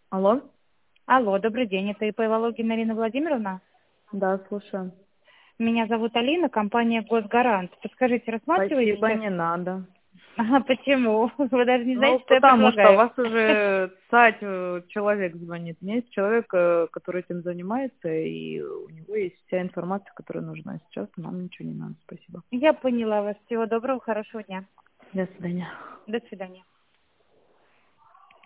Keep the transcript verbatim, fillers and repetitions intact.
Алло? Алло, добрый день. Это ИП Вологина Ирина Владимировна? Да, слушаю. Меня зовут Алина, компания «Госгарант». Подскажите, рассматриваете Спасибо, сейчас? не надо. Ага, почему? Вы даже не Ну, знаете, что я потому что у предлагаю. вас уже сайт э, человек звонит. У меня есть человек, э, который этим занимается, и у него есть вся информация, которая нужна. Сейчас нам ничего не надо. Спасибо. Я поняла вас. Всего доброго, хорошего дня. До свидания. До свидания.